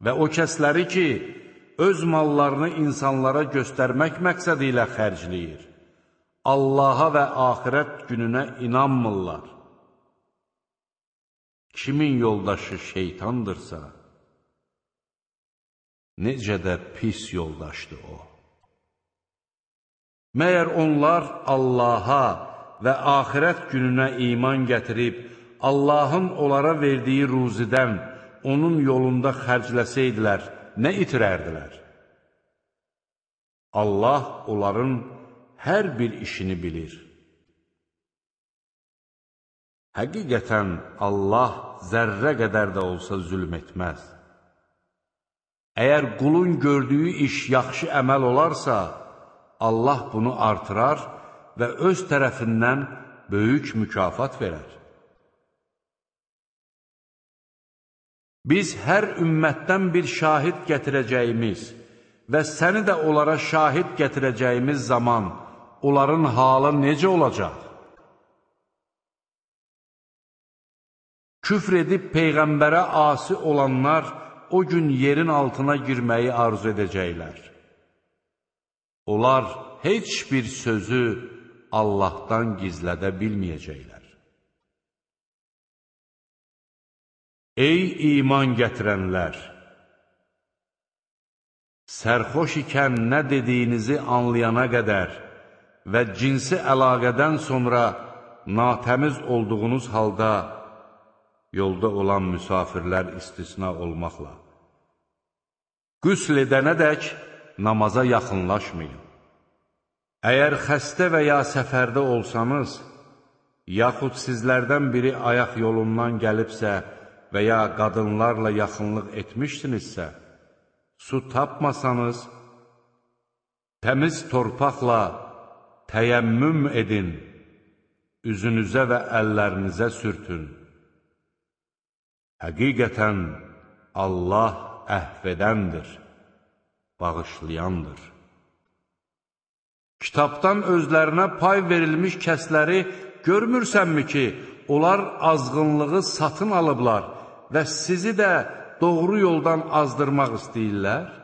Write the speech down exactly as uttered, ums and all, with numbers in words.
Və o kəsləri ki, öz mallarını insanlara göstərmək məqsədi ilə xərcləyir, Allaha və axirət gününə inanmırlar. Kimin yoldaşı şeytandırsa, necə də pis yoldaşdır o. Məyər onlar Allaha və axirət gününə iman gətirib, Allahın onlara verdiyi ruzidən onun yolunda xərcləsəydilər, nə itirərdilər? Allah onların hər bir işini bilir. Həqiqətən Allah zərrə qədər də olsa zülm etməz. Əgər qulun gördüyü iş yaxşı əməl olarsa, Allah bunu artırar və öz tərəfindən böyük mükafat verər. Biz hər ümmətdən bir şahid gətirəcəyimiz və səni də onlara şahid gətirəcəyimiz zaman onların halı necə olacaq? Küfr edib Peyğəmbərə asi olanlar o gün yerin altına girməyi arzu edəcəklər. Onlar heç bir sözü Allahdan gizlədə bilməyəcəklər. Ey iman gətirənlər! Sərxoş ikən nə dediyinizi anlayana qədər və cinsi əlaqədən sonra natəmiz olduğunuz halda yolda olan müsafirlər istisna olmaqla qüsl edənədək namaza yaxınlaşmayın. Əgər xəstə və ya səfərdə olsanız, yaxud sizlərdən biri ayaq yolundan gəlibsə və ya qadınlarla yaxınlıq etmişsinizsə, su tapmasanız, təmiz torpaqla təyəmmüm edin, üzünüzə və əllərinizə sürtün. Həqiqətən Allah əhv edəndir, bağışlayandır. Kitabdan özlərinə pay verilmiş kəsləri görmürsənmi ki, onlar azğınlığı satın alıblar və sizi də doğru yoldan azdırmaq istəyirlər?